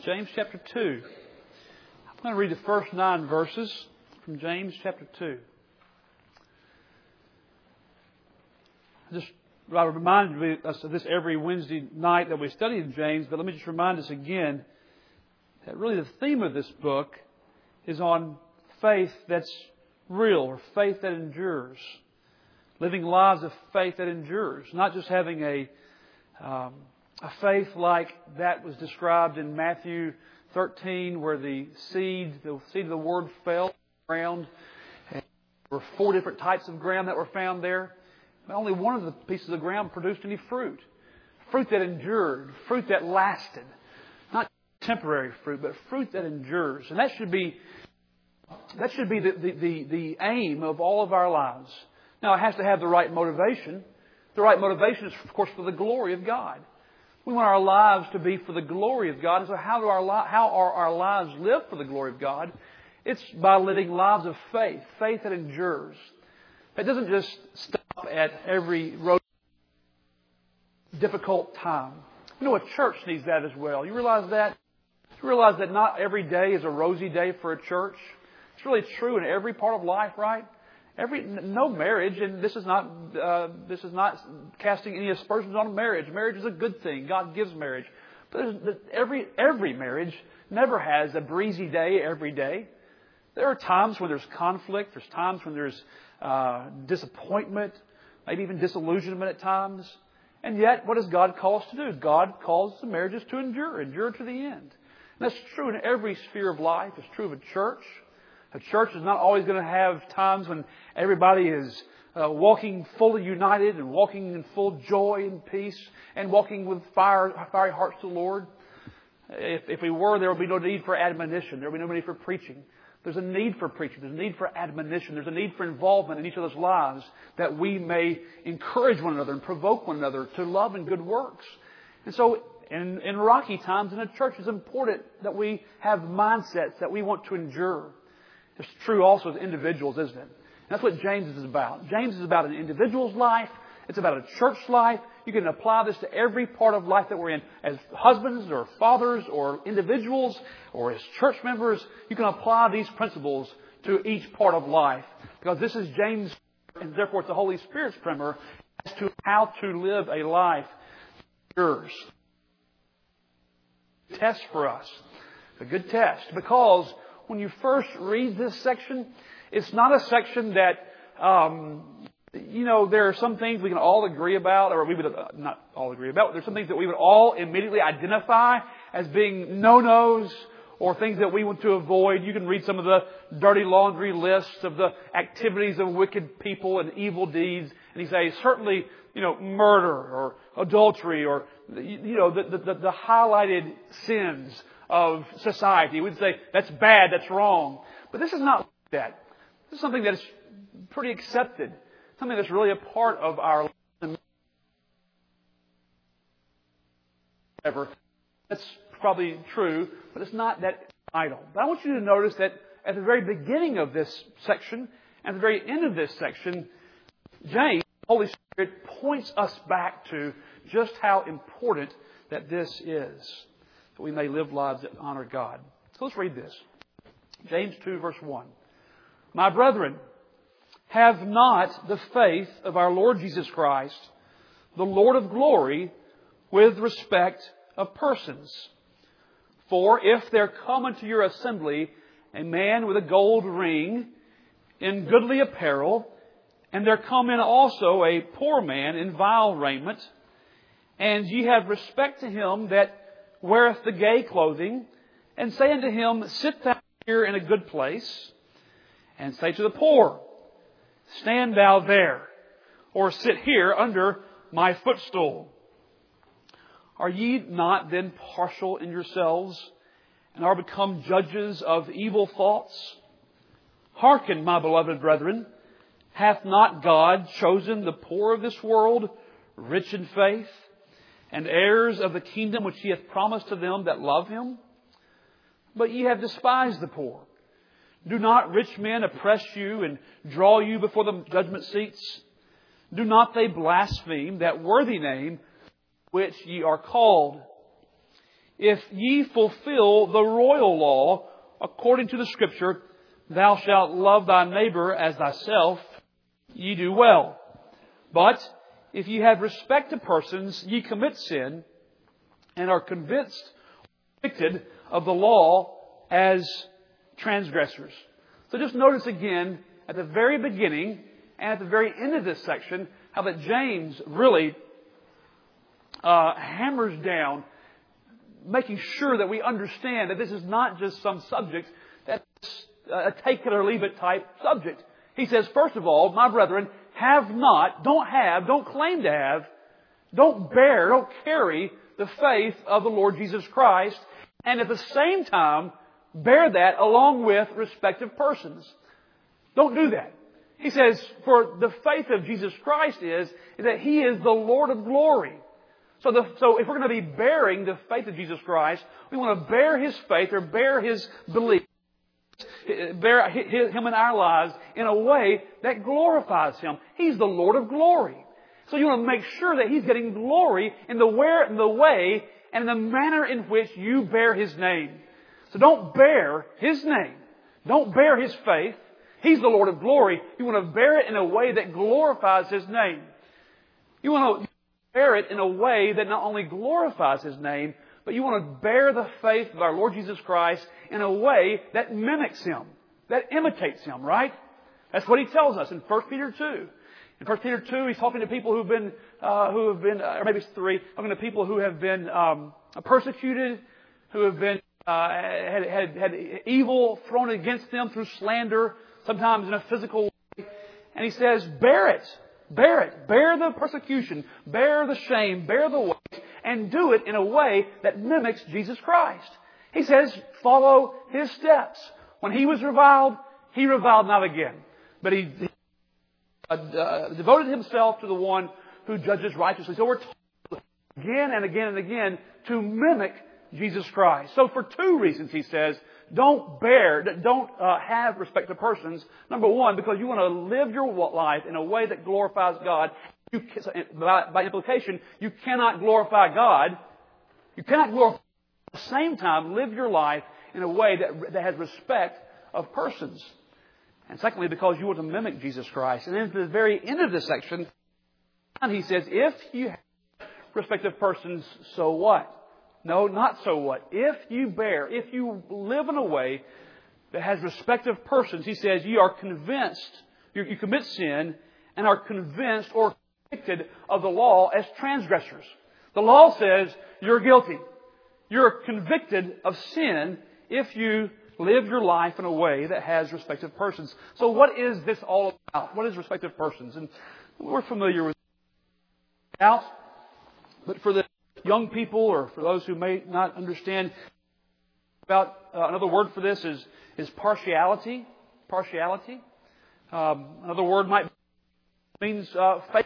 James chapter 2. I'm going to read the first 9 verses from James chapter 2. I remind us of this every Wednesday night that we study in James, but let me just remind us again that really the theme of this book is on faith that's real, or faith that endures. Living lives of faith that endures. Not just having a faith like that was described in Matthew 13, where the seed of the word fell on the ground. And there were 4 different types of ground that were found there. But only one of the pieces of ground produced any fruit. Fruit that endured. Fruit that lasted. Not temporary fruit, but fruit that endures. And that should be the aim of all of our lives. Now, it has to have the right motivation. The right motivation is, of course, for the glory of God. We want our lives to be for the glory of God. And so how are our lives lived for the glory of God? It's by living lives of faith. Faith that endures. It doesn't just stop at every difficult time. You know, a church needs that as well. You realize that? You realize that not every day is a rosy day for a church. It's really true in every part of life, right? No marriage, and this is not casting any aspersions on marriage. Marriage is a good thing. God gives marriage, but every marriage never has a breezy day every day. There are times when there's conflict. There's times when there's disappointment, maybe even disillusionment at times. And yet, what does God call us to do? God calls the marriages to endure to the end. And that's true in every sphere of life. It's true of a church. A church is not always going to have times when everybody is walking fully united and walking in full joy and peace and walking with fiery hearts to the Lord. If we were, there would be no need for admonition. There would be no need for preaching. There's a need for preaching. There's a need for admonition. There's a need for involvement in each other's lives that we may encourage one another and provoke one another to love and good works. And so in rocky times in a church, it's important that we have mindsets that we want to endure. It's true also as individuals, isn't it? And that's what James is about. James is about an individual's life. It's about a church life. You can apply this to every part of life that we're in. As husbands or fathers or individuals or as church members, you can apply these principles to each part of life. Because this is James, and therefore it's the Holy Spirit's primer as to how to live a life yours. Test for us. A good test. Because when you first read this section, it's not a section that, there are some things we can all agree about, or we would not all agree about, but there's some things that we would all immediately identify as being no-nos or things that we want to avoid. You can read some of the dirty laundry lists of the activities of wicked people and evil deeds, and he says certainly, murder or adultery or, the highlighted sins of society. We'd say that's bad, that's wrong. But this is not like that. This is something that is pretty accepted. Something that's really a part of our life. That's probably true, but it's not that vital. But I want you to notice that at the very beginning of this section, and at the very end of this section, James, the Holy Spirit, points us back to just how important that this is. That we may live lives that honor God. So let's read this. James 2 verse 1. My brethren, have not the faith of our Lord Jesus Christ, the Lord of glory, with respect of persons. For if there come into your assembly a man with a gold ring in goodly apparel, and there come in also a poor man in vile raiment, and ye have respect to him that weareth the gay clothing, and say unto him, sit thou here in a good place, and say to the poor, stand thou there, or sit here under my footstool. Are ye not then partial in yourselves, and are become judges of evil thoughts? Hearken, my beloved brethren, hath not God chosen the poor of this world, rich in faith, and heirs of the kingdom which He hath promised to them that love Him? But ye have despised the poor. Do not rich men oppress you and draw you before the judgment seats? Do not they blaspheme that worthy name which ye are called? if ye fulfill the royal law according to the Scripture, thou shalt love thy neighbor as thyself, ye do well. But if ye have respect to persons, ye commit sin, and are convinced, convicted of the law as transgressors. So just notice again, at the very beginning and at the very end of this section, how that James really hammers down, making sure that we understand that this is not just some subject that's a take it or leave it type subject. He says, first of all, my brethren, have not, don't claim to have, don't carry the faith of the Lord Jesus Christ, and at the same time, bear that along with respective persons. Don't do that. He says, for the faith of Jesus Christ is that He is the Lord of glory. So if we're going to be bearing the faith of Jesus Christ, we want to bear His faith or bear His belief, bear Him in our lives in a way that glorifies Him. He's the Lord of glory. So you want to make sure that He's getting glory in the way and in the manner in which you bear His name. So don't bear His name. Don't bear His faith. He's the Lord of glory. You want to bear it in a way that glorifies His name. You want to bear it in a way that not only glorifies His name, but you want to bear the faith of our Lord Jesus Christ in a way that mimics Him, that imitates Him, right? That's what He tells us in 1 Peter 2. In 1 Peter 2, He's talking to people who have been, or maybe it's 3, talking to people who have been persecuted, who have been had evil thrown against them through slander, sometimes in a physical way. And he says, bear it. Bear it. Bear the persecution. Bear the shame. Bear the weight. And do it in a way that mimics Jesus Christ. He says, follow His steps. When He was reviled, He reviled not again. But He devoted Himself to the one who judges righteously. So we're told again and again and again to mimic Jesus Christ. So for 2 reasons, he says, don't have respect to persons. Number 1, because you want to live your life in a way that glorifies God. By implication, you cannot glorify God. You cannot glorify at the same time live your life in a way that has respect of persons. And secondly, because you want to mimic Jesus Christ. And then at the very end of this section, he says, if you have respect of persons, so what? No, not so what. If you live in a way that has respect of persons, he says, you are convinced, you commit sin and are convinced or convicted of the law as transgressors. The law says you're guilty. You're convicted of sin if you live your life in a way that has respect of persons. So what is this all about? What is respect of persons? And we're familiar with it, but for the young people or for those who may not understand about another word for this is partiality. Partiality. Another word means faith.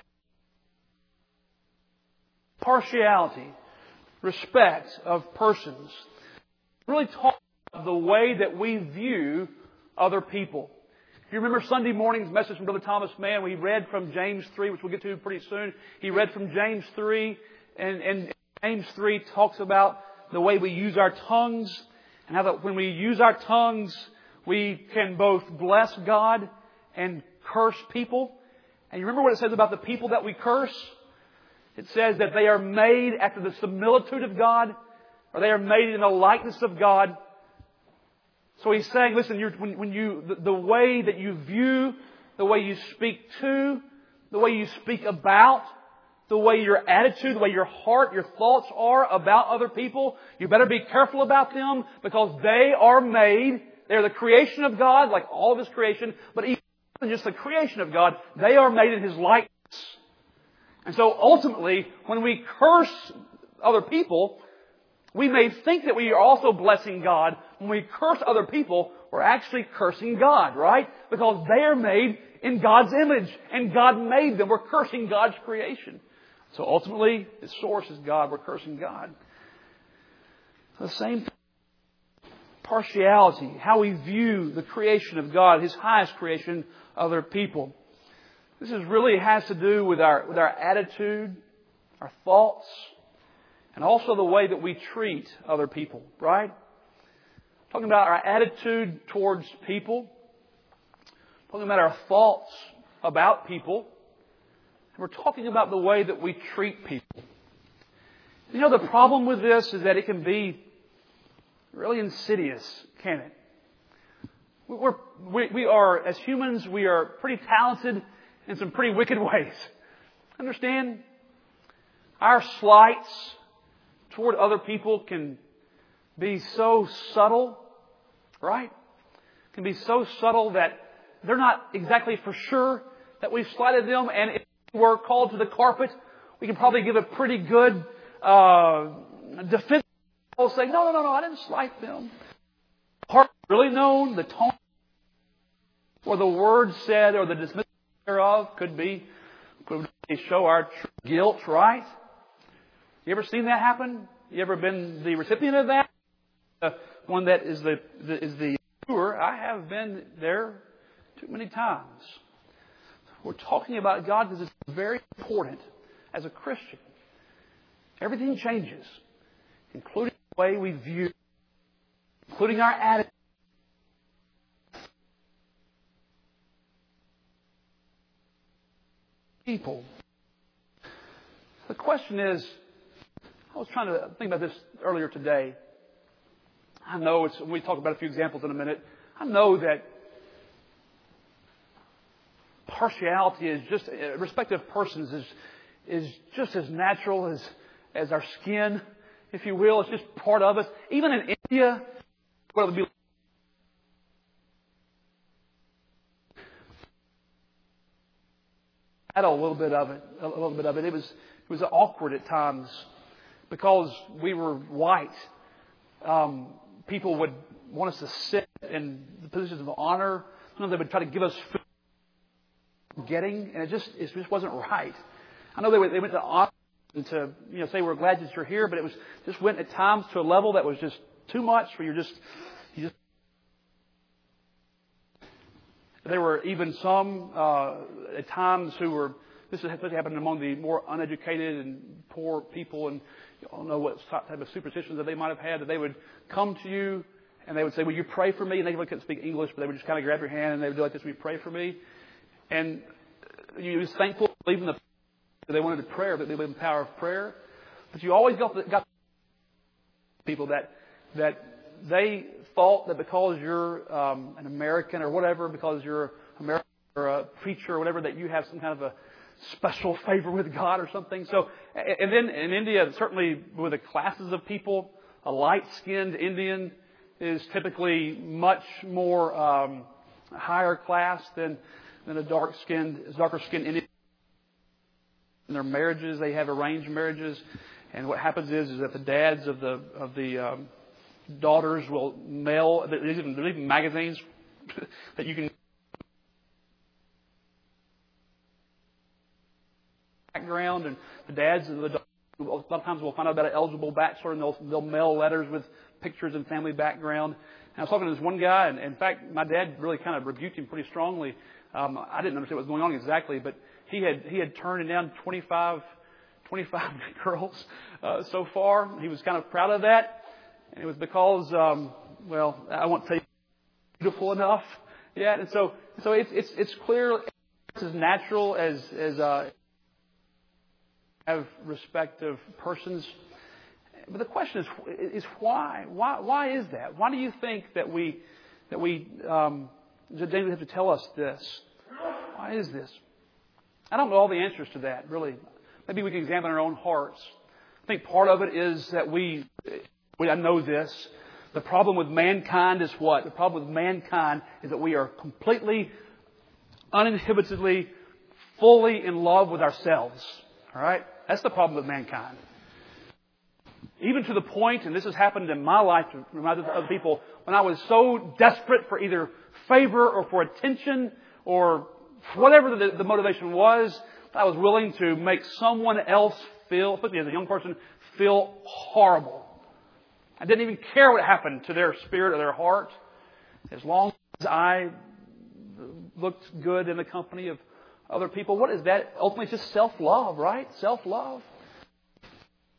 Partiality, respect of persons. Really talk about the way that we view other people. If you remember Sunday morning's message from Brother Thomas Mann, we read from James 3, which we'll get to pretty soon. He read from James 3, and James 3 talks about the way we use our tongues, and how that when we use our tongues, we can both bless God and curse people. And you remember what it says about the people that we curse? It says that they are made after the similitude of God, or they are made in the likeness of God. So he's saying, listen, the way that you view, the way you speak to, the way you speak about, the way your attitude, the way your heart, your thoughts are about other people, you better be careful about them because they are made. They're the creation of God, like all of His creation, but even just the creation of God, they are made in His likeness. And so ultimately, when we curse other people, we may think that we are also blessing God. When we curse other people, we're actually cursing God, right? Because they are made in God's image, and God made them. We're cursing God's creation. So ultimately, the source is God. We're cursing God. The same thing. Partiality, how we view the creation of God, His highest creation, other people. This really has to do with our attitude, our thoughts. and also the way that we treat other people, right? Talking about our attitude towards people. Talking about our thoughts about people. And we're talking about the way that we treat people. You know, the problem with this is that it can be really insidious, can it? We are, as humans, we are pretty talented in some pretty wicked ways. Understand? Our slights toward other people can be so subtle, right? Can be so subtle that they're not exactly for sure that we've slighted them. And if we're called to the carpet, we can probably give a pretty good defense. We'll say, no, I didn't slight them. Heart really known, the tone or the words said or the dismissal thereof could show our true guilt, right? You ever seen that happen? You ever been the recipient of that? One that is the doer. I have been there too many times. We're talking about God because it's very important as a Christian. Everything changes, including the way we view, including our attitude. People. The question is, I was trying to think about this earlier today. I know we talk about a few examples in a minute. I know that partiality is just, respect of persons is just as natural as our skin, if you will. It's just part of us. Even in India, what it would be a little bit of it. It was awkward at times because we were white. People would want us to sit in the positions of honor. Sometimes they would try to give us food. And it just wasn't right. I know they went to honor and to say we're glad that you're here, but it was just went at times to a level that was just too much. Where you just there were even some at times who were. This happened among the more uneducated and poor people, and you don't know what type of superstitions that they might have had. That they would come to you and they would say, "Will you pray for me?" And they really couldn't speak English, but they would just kind of grab your hand and they would do like this: "Will you pray for me?" And you was thankful, believing they wanted a prayer, but they believed in the power of prayer. But you always got people that they thought that because you're an American or whatever, because you're American or a preacher or whatever, that you have some kind of a special favor with God or something. So, and then in India, certainly with the classes of people, a light-skinned Indian is typically much more higher class than a darker skinned Indian. In their marriages, they have arranged marriages, and what happens is that the dads of the daughters will mail. There's even magazines that you can background, and the dads of the daughters a lot of times we'll find out about an eligible bachelor, and they'll mail letters with pictures and family background. And I was talking to this one guy, and in fact, my dad really kind of rebuked him pretty strongly. I didn't understand what was going on exactly, but he had turned down 25 girls so far. He was kind of proud of that, and it was because, I won't tell you beautiful enough yet. And so it's clear it's as natural as have respect of persons. But the question is why? Why is that? Why do you think that David have to tell us this? Why is this? I don't know all the answers to that, really. Maybe we can examine our own hearts. I think part of it is that I know this. The problem with mankind is what? The problem with mankind is that we are completely, uninhibitedly, fully in love with ourselves. All right? That's the problem with mankind. Even to the point, and this has happened in my life to other people, when I was so desperate for either favor or for attention or whatever the motivation was, I was willing to make someone else feel, especially as a young person, feel horrible. I didn't even care what happened to their spirit or their heart, as long as I looked good in the company of other people. What is that? Ultimately, it's just self-love, right? Self-love.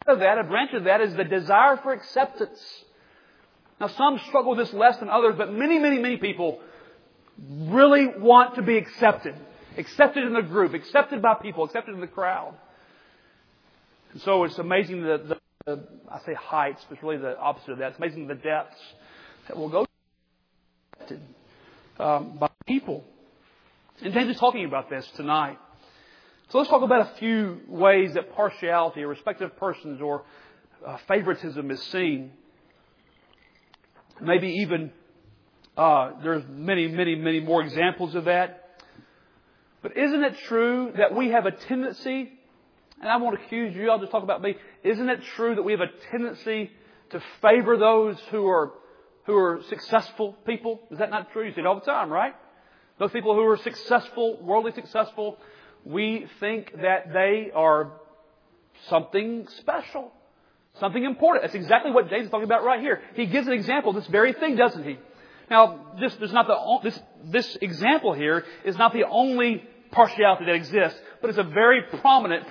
of that, a branch of that, is the desire for acceptance. Now, some struggle with this less than others, but many people really want to be accepted. Accepted in the group, accepted by people, accepted in the crowd. And so it's amazing I say heights, but it's really the opposite of that. It's amazing the depths that will go accepted by people. And James is talking about this tonight. So let's talk about a few ways that partiality or respect of persons or favoritism is seen. Maybe even there's many more examples of that. But isn't it true that we have a tendency, and I won't accuse you, I'll just talk about me. Isn't it true that we have a tendency to favor those who are successful people? Is that not true? You see it all the time, right? Those people who are successful, worldly successful, we think that they are something special, something important. That's exactly what James is talking about right here. He gives an example of this very thing, doesn't he? Now, this example here is not the only partiality that exists, but it's a very prominent.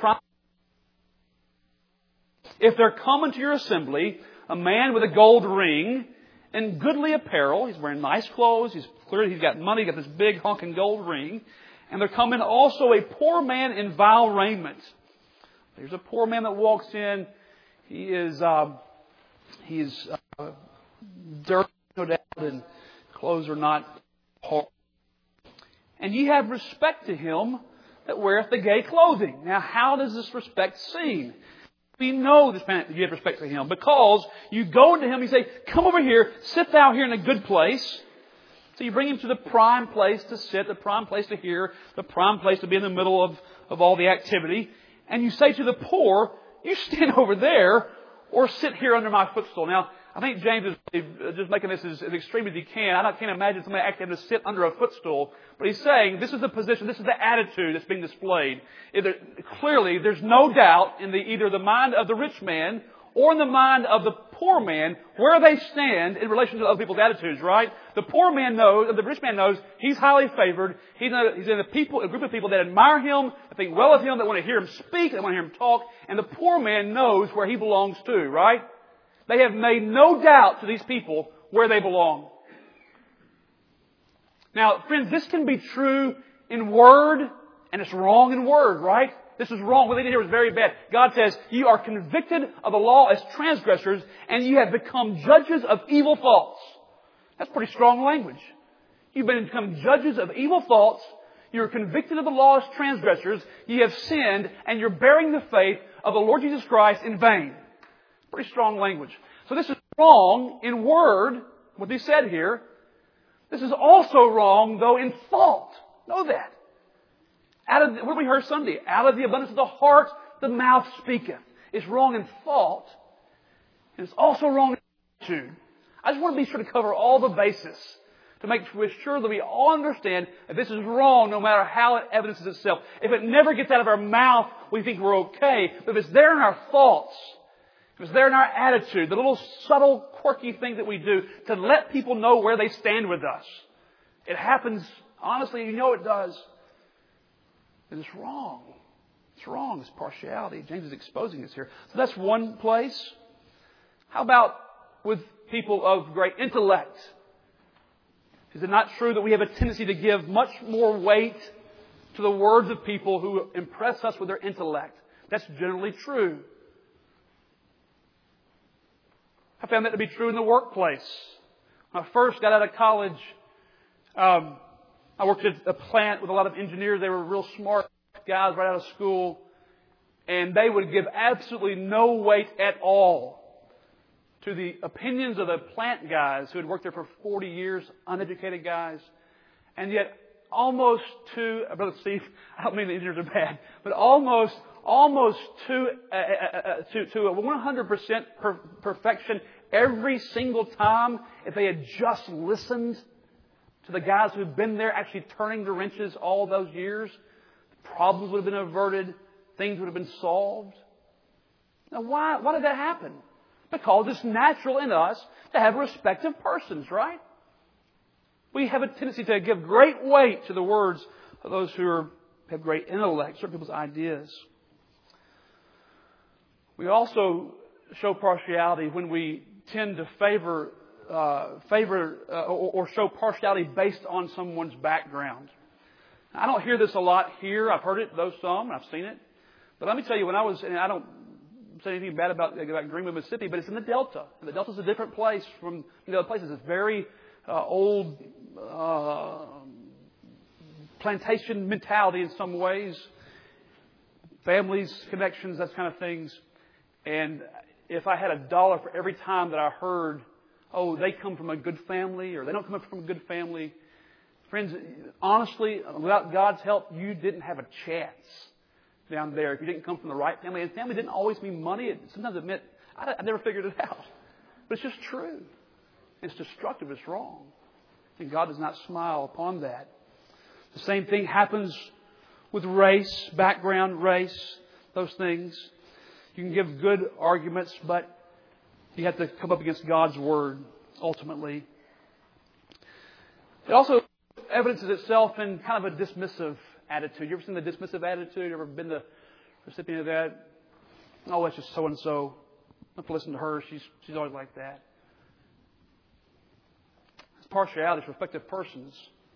If there come into your assembly a man with a gold ring and goodly apparel, he's wearing nice clothes, he's got money, he's got this big honking gold ring, and there come in also a poor man in vile raiment. There's a poor man that walks in. He's dirty, no doubt, and clothes are not hard. And ye have respect to him that weareth the gay clothing. Now, how does this respect seen? We know this man, you have respect to him because you go into him, you say, come over here, sit thou here in a good place. So you bring him to the prime place to sit, the prime place to hear, the prime place to be in the middle of all the activity. And you say to the poor, you stand over there or sit here under my footstool. Now, I think James is just making this as extreme as he can. I can't imagine somebody actually having to sit under a footstool. But he's saying this is the position, this is the attitude that's being displayed. Clearly, there's no doubt in either the mind of the rich man or in the mind of the poor man where they stand in relation to other people's attitudes, right? The poor man knows, the rich man knows, he's highly favored. He's in a group of people that admire him, that think well of him, that want to hear him speak, that want to hear him talk. And the poor man knows where he belongs to, right? They have made no doubt to these people where they belong. Now, friends, this can be true in word, and it's wrong in word, right? This is wrong. What they did here was very bad. God says, you are convicted of the law as transgressors, and you have become judges of evil thoughts. That's pretty strong language. You've become judges of evil thoughts. You're convicted of the law as transgressors. You have sinned, and you're bearing the faith of the Lord Jesus Christ in vain. Pretty strong language. So this is wrong in word, what they said here. This is also wrong, though, in thought. Know that. What we heard Sunday? Out of the abundance of the heart, the mouth speaketh. It's wrong in thought. And it's also wrong in attitude. I just want to be sure to cover all the bases to make sure that we all understand that this is wrong no matter how it evidences itself. If it never gets out of our mouth, we think we're okay. But if it's there in our thoughts, if it's there in our attitude, the little subtle, quirky thing that we do to let people know where they stand with us. It happens, honestly, you know it does. And it's wrong. It's wrong. It's partiality. James is exposing us here. So that's one place. How about with people of great intellect? Is it not true that we have a tendency to give much more weight to the words of people who impress us with their intellect? That's generally true. I found that to be true in the workplace. When I first got out of college, I worked at a plant with a lot of engineers. They were real smart guys right out of school. And they would give absolutely no weight at all to the opinions of the plant guys who had worked there for 40 years, uneducated guys. And yet, almost to, Brother Steve, I don't mean the engineers are bad, but almost to a 100% perfection every single time, if they had just listened to the guys who had been there actually turning the wrenches all those years, problems would have been averted, things would have been solved. Now, why did that happen? Because it's natural in us to have respect of persons, right? We have a tendency to give great weight to the words of those who have great intellect, certain people's ideas. We also show partiality when we tend to favor or show partiality based on someone's background. I don't hear this a lot here. I've heard it, though some, and I've seen it. But let me tell you, when I was, and I don't say anything bad about Greenwood, Mississippi, but it's in the Delta. And the Delta is a different place from the other places. It's very old plantation mentality in some ways. Families, connections, that kind of things. And if I had $1 for every time that I heard, oh, they come from a good family, or they don't come from a good family, friends, honestly, without God's help, you didn't have a chance down there if you didn't come from the right family. And family didn't always mean money. Sometimes it meant, I never figured it out. But it's just true. It's destructive. It's wrong. And God does not smile upon that. The same thing happens with race, background, race, those things. You can give good arguments, but you have to come up against God's Word, ultimately. It also evidences itself in kind of a dismissive attitude. You ever seen the dismissive attitude? You ever been the recipient of that? Oh, that's just so-and-so. I have to listen to her. She's always like that. It's partiality for respective persons.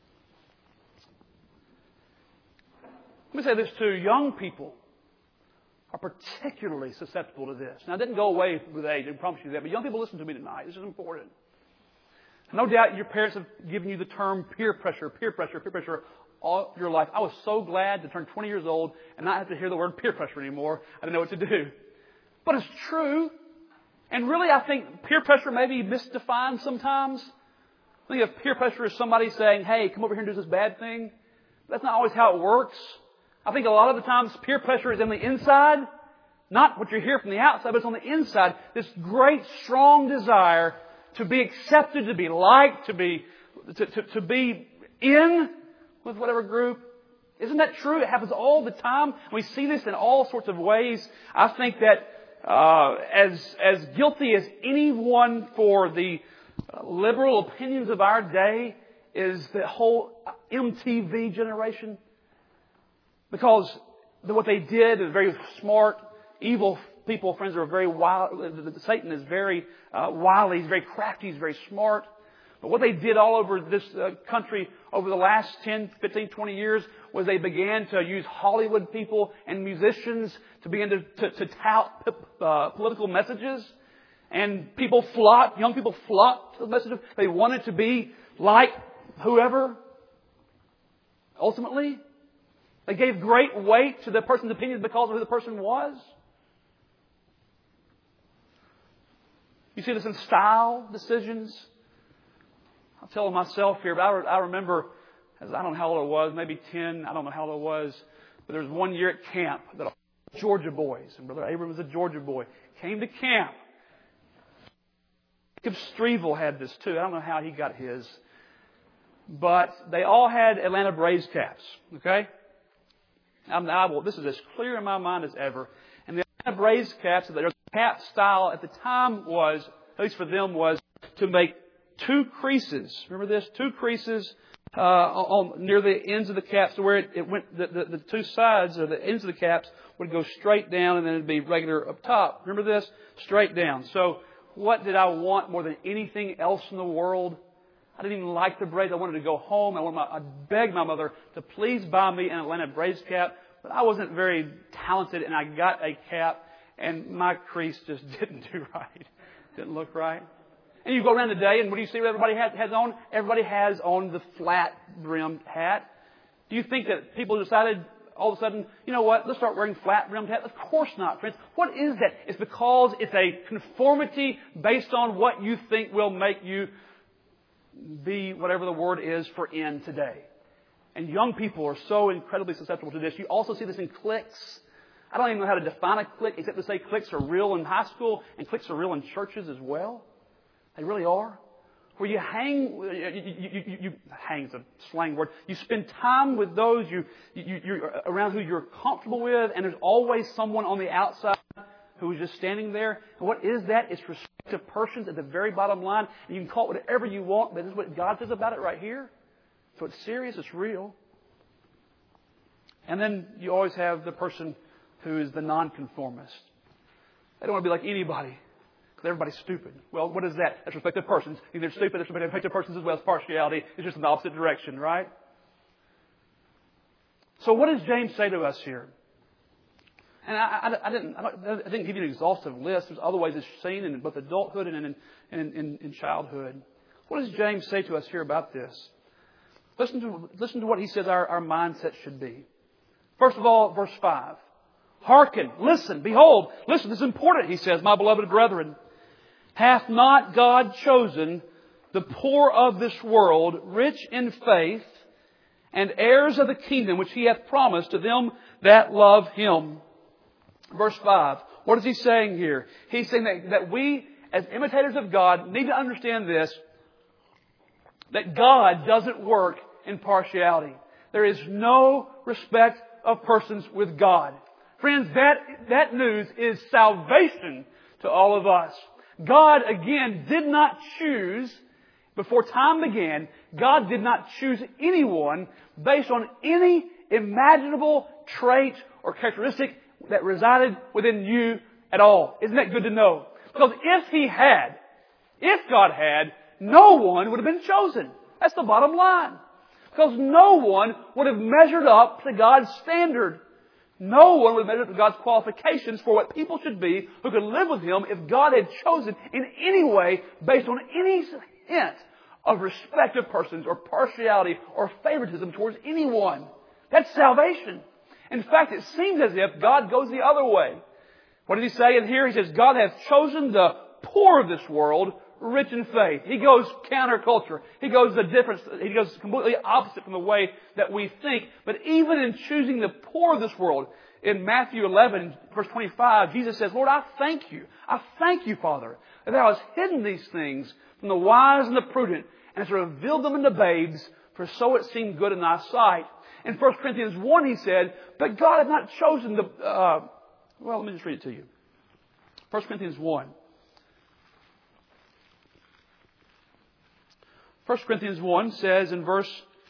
Let me say this too. Young people are particularly susceptible to this. Now, it didn't go away with age. I promise you that. But young people, listen to me tonight. This is important. No doubt your parents have given you the term peer pressure all your life. I was so glad to turn 20 years old and not have to hear the word peer pressure anymore. I didn't know what to do. But it's true. And really, I think peer pressure may be misdefined sometimes. I think if peer pressure is somebody saying, hey, come over here and do this bad thing, that's not always how it works. I think a lot of the times peer pressure is on the inside. Not what you hear from the outside, but it's on the inside. This great, strong desire to be accepted, to be liked, to be in with whatever group. Isn't that true? It happens all the time. We see this in all sorts of ways. I think that as guilty as anyone for the liberal opinions of our day is the whole MTV generation. Because what they did is very smart, evil people, friends, are very wild. Satan is very wily. He's very crafty. He's very smart. But what they did all over this country over the last 10, 15, 20 years was they began to use Hollywood people and musicians to begin to tout political messages. And young people flocked to the message. They wanted to be like whoever. Ultimately, they gave great weight to the person's opinions because of who the person was. You see this in style decisions. I'll tell myself here, but I remember, I don't know how old I was, maybe 10, I don't know how old I was, but there was one year at camp that all Georgia boys, and Brother Abram was a Georgia boy, came to camp. Jacob Strevel had this too. I don't know how he got his. But they all had Atlanta Braves caps. Okay? This is as clear in my mind as ever. And the Atlanta Braves caps, their cap style at the time was, at least for them, was to make 2 creases. Remember this? 2 creases near the ends of the caps, to where it went. The 2 sides or the ends of the caps would go straight down, and then it'd be regular up top. Remember this? Straight down. So, what did I want more than anything else in the world? I didn't even like the Braves. I wanted to go home. I begged my mother to please buy me an Atlanta Braves cap. But I wasn't very talented, and I got a cap, and my crease just didn't do right. Didn't look right. And you go around today, and what do you see what everybody has on? Everybody has on the flat-brimmed hat. Do you think that people decided all of a sudden, you know what, let's start wearing flat-brimmed hats? Of course not, friends. What is that? It's because it's a conformity based on what you think will make you be whatever the word is for in today. And young people are so incredibly susceptible to this. You also see this in cliques. I don't even know how to define a clique except to say cliques are real in high school and cliques are real in churches as well. They really are. Where you hang is a slang word. You spend time with those you're around who you're comfortable with, and there's always someone on the outside who is just standing there. And what is that? It's respective persons at the very bottom line. And you can call it whatever you want, but this is what God says about it right here. So it's serious, it's real. And then you always have the person who is the nonconformist. They don't want to be like anybody. Because everybody's stupid. Well, what is that? That's respect of persons. Either stupid or respect of persons as well as partiality. It's just in the opposite direction, right? So what does James say to us here? And I didn't give you an exhaustive list. There's other ways it's seen in both adulthood and in childhood. What does James say to us here about this? Listen to what he says our mindset should be. First of all, verse 5. Hearken, listen, behold, listen, this is important, he says, my beloved brethren. Hath not God chosen the poor of this world, rich in faith, and heirs of the kingdom which He hath promised to them that love Him? Verse 5. What is he saying here? He's saying that we, as imitators of God, need to understand this, that God doesn't work in partiality. There is no respect of persons with God. Friends, that news is salvation to all of us. God, again, did not choose, before time began, God did not choose anyone based on any imaginable trait or characteristic that resided within you at all. Isn't that good to know? Because if God had, no one would have been chosen. That's the bottom line. Because no one would have measured up to God's standard. No one would have measured up to God's qualifications for what people should be who could live with Him if God had chosen in any way based on any hint of respect of persons or partiality or favoritism towards anyone. That's salvation. In fact, it seems as if God goes the other way. What did He say in here? He says, God hath chosen the poor of this world, rich in faith. He goes counterculture. He goes completely opposite from the way that we think. But even in choosing the poor of this world, in Matthew 11, verse 25, Jesus says, Lord, I thank You. I thank You, Father, that Thou hast hidden these things from the wise and the prudent, and hast revealed them unto babes, for so it seemed good in Thy sight. In 1 Corinthians 1, he said, but God hath not chosen the... let me just read it to you. 1 Corinthians 1. 1 Corinthians 1 says in verse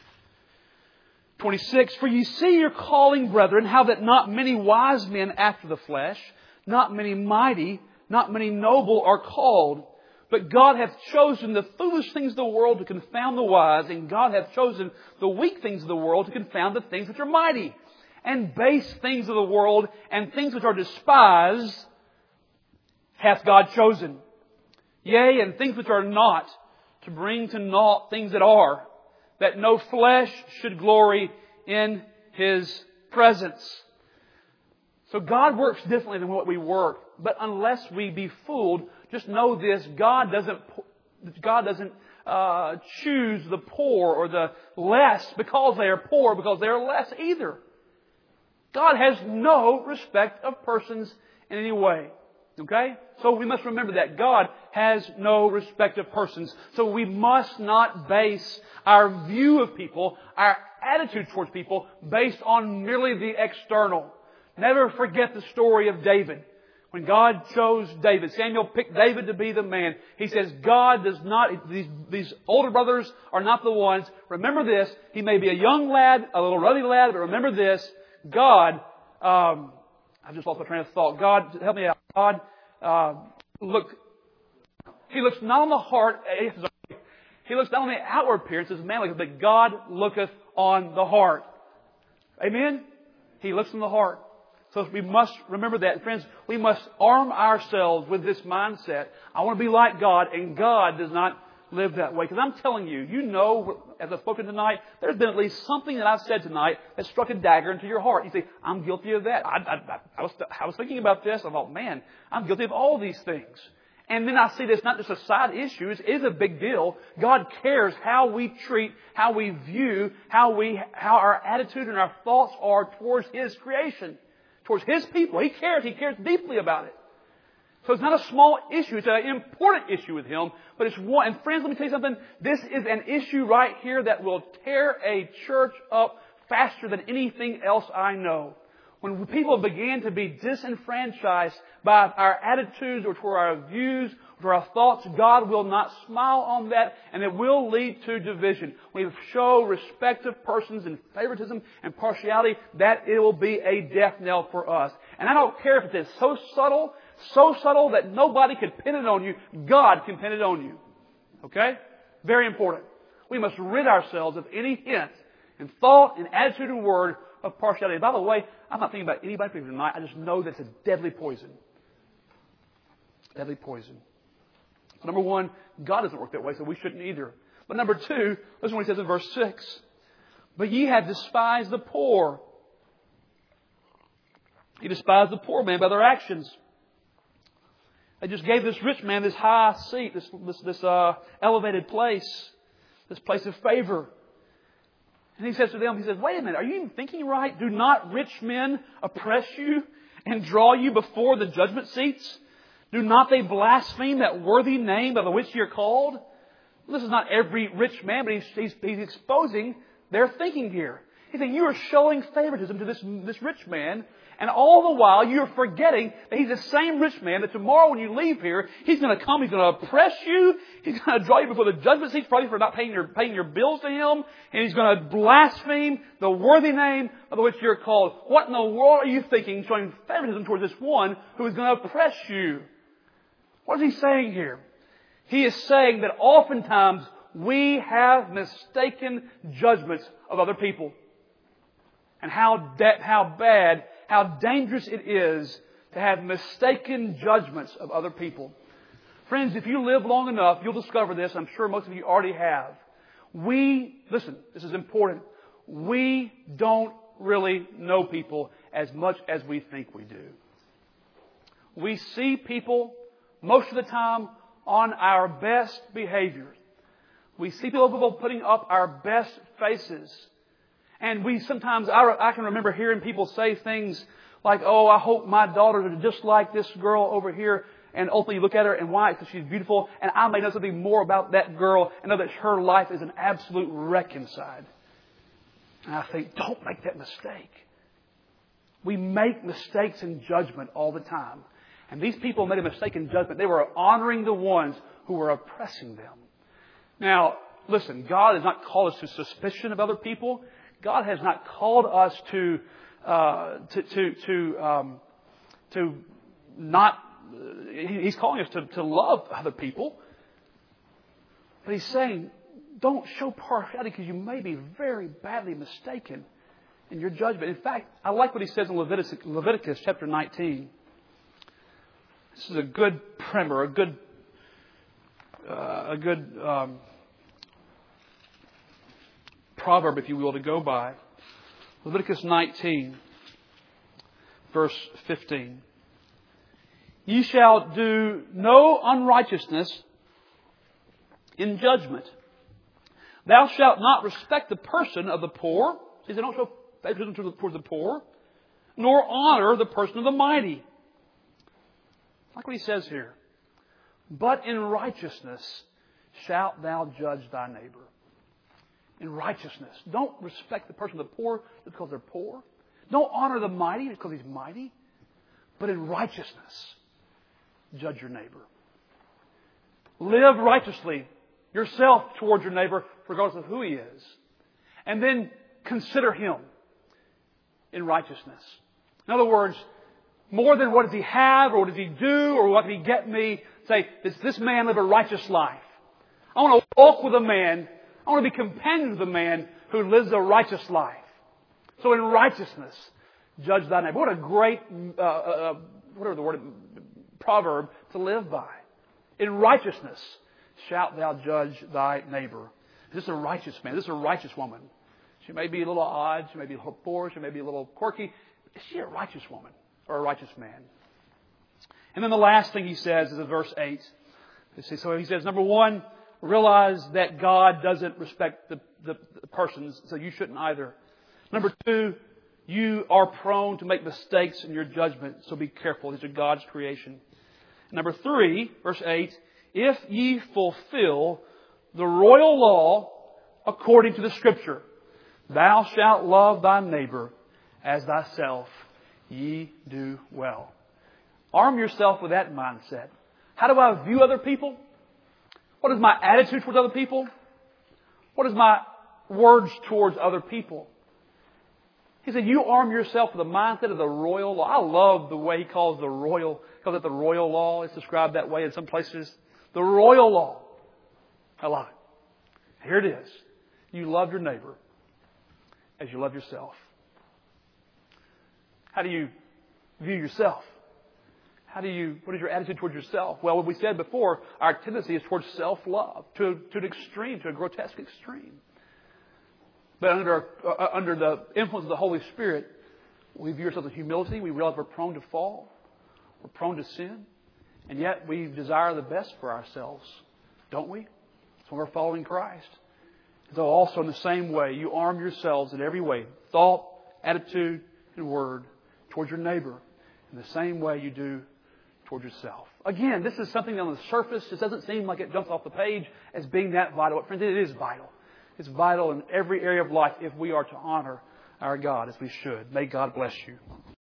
26, For ye see your calling, brethren, how that not many wise men after the flesh, not many mighty, not many noble are called. But God hath chosen the foolish things of the world to confound the wise, and God hath chosen the weak things of the world to confound the things which are mighty. And base things of the world and things which are despised hath God chosen. Yea, and things which are not, to bring to naught things that are, that no flesh should glory in His presence. So God works differently than what we work. But unless we be fooled, just know this, God doesn't choose the poor or the less because they are poor, because they are less either. God has no respect of persons in any way. Okay? So we must remember that God has no respect of persons. So we must not base our view of people, our attitude towards people, based on merely the external. Never forget the story of David. When God chose David, Samuel picked David to be the man. He says, God does not, these older brothers are not the ones. Remember this, he may be a young lad, a little ruddy lad, but remember this, God, I've just lost my train of thought. God, help me out. God, He looks not on the heart, He looks not on the outward appearance as man looketh, but God looketh on the heart. Amen? He looks on the heart. So we must remember that. Friends, we must arm ourselves with this mindset. I want to be like God, and God does not live that way. Because I'm telling you, as I've spoken tonight, there's been at least something that I've said tonight that struck a dagger into your heart. You say, I'm guilty of that. I was thinking about this. I thought, man, I'm guilty of all these things. And then I see this not just a side issue. It is a big deal. God cares how we treat, how we view, how our attitude and our thoughts are towards His creation, towards His people. He cares. He cares deeply about it. So it's not a small issue. It's an important issue with Him. But it's one. And friends, let me tell you something. This is an issue right here that will tear a church up faster than anything else I know. When people begin to be disenfranchised by our attitudes or toward our views, or our thoughts, God will not smile on that, and it will lead to division. When we show respect of persons and favoritism and partiality, that it will be a death knell for us. And I don't care if it's so subtle, so subtle that nobody could pin it on you. God can pin it on you. Okay? Very important. We must rid ourselves of any hint in thought, in attitude, and word of partiality. By the way, I'm not thinking about anybody tonight. I just know that's a deadly poison. Deadly poison. So number one, God doesn't work that way, so we shouldn't either. But number two, listen to what he says in verse 6. But ye have despised the poor. He despised the poor man by their actions. They just gave this rich man this high seat, this elevated place, this place of favor. And he says to them, he says, wait a minute, are you even thinking right? Do not rich men oppress you and draw you before the judgment seats? Do not they blaspheme that worthy name by which you're called? This is not every rich man, but he's exposing their thinking here. He's saying you are showing favoritism to this rich man, and all the while you're forgetting that he's the same rich man that tomorrow when you leave here, he's going to come, he's going to oppress you, he's going to draw you before the judgment seat probably for not paying your bills to him, and he's going to blaspheme the worthy name by which you're called. What in the world are you thinking, showing favoritism towards this one who is going to oppress you? What is he saying here? He is saying that oftentimes we have mistaken judgments of other people. And how bad, how dangerous it is to have mistaken judgments of other people. Friends, if you live long enough, you'll discover this. I'm sure most of you already have. Listen, this is important. We don't really know people as much as we think we do. We see people most of the time on our best behavior. We see people putting up our best faces. And we sometimes, I can remember hearing people say things like, oh, I hope my daughters are just like this girl over here. And ultimately you look at her and why? Because she's beautiful. And I may know something more about that girl and know that her life is an absolute wreck inside. And I think, don't make that mistake. We make mistakes in judgment all the time. And these people made a mistake in judgment. They were honoring the ones who were oppressing them. Now, listen, God has not called us to suspicion of other people. God has not called us to not. He's calling us to love other people. But He's saying, don't show partiality because you may be very badly mistaken in your judgment. In fact, I like what He says in Leviticus chapter 19. This is a good primer, a good proverb, if you will, to go by. Leviticus 19, verse 15. Ye shall do no unrighteousness in judgment. Thou shalt not respect the person of the poor. See, they don't show favoritism towards the poor, nor honor the person of the mighty. Like what he says here. But in righteousness shalt thou judge thy neighbor. In righteousness. Don't respect the person of the poor just because they're poor. Don't honor the mighty because he's mighty. But in righteousness, judge your neighbor. Live righteously yourself towards your neighbor regardless of who he is. And then consider him in righteousness. In other words, more than what does he have or what does he do or what did he get me, say, does this man live a righteous life? I want to walk with a man. I want to be companions with a man who lives a righteous life. So in righteousness, judge thy neighbor. What a great, whatever the word, proverb to live by. In righteousness shalt thou judge thy neighbor. Is this a righteous man? Is this a righteous woman? She may be a little odd. She may be a little poor. She may be a little quirky. Is she a righteous woman or a righteous man? And then the last thing he says is in verse 8. So he says, number one, realize that God doesn't respect the persons, so you shouldn't either. Number two, you are prone to make mistakes in your judgment, so be careful. These are God's creation. Number three, verse 8, if ye fulfill the royal law according to the Scripture, thou shalt love thy neighbor as thyself, ye do well. Arm yourself with that mindset. How do I view other people? What is my attitude towards other people? What is my words towards other people? He said, you arm yourself with the mindset of the royal law. I love the way he calls it the royal law. It's described that way in some places. The royal law. I love it. Here it is. You love your neighbor as you love yourself. How do you view yourself? What is your attitude towards yourself? Well, what we said before, our tendency is towards self-love, to an extreme, to a grotesque extreme. But under the influence of the Holy Spirit, we view ourselves with humility. We realize we're prone to fall. We're prone to sin. And yet we desire the best for ourselves, don't we? So we're following Christ. So also in the same way, you arm yourselves in every way, thought, attitude, and word, towards your neighbor in the same way you do towards yourself. Again, this is something on the surface. It doesn't seem like it jumps off the page as being that vital. But friends, it is vital. It's vital in every area of life if we are to honor our God as we should. May God bless you.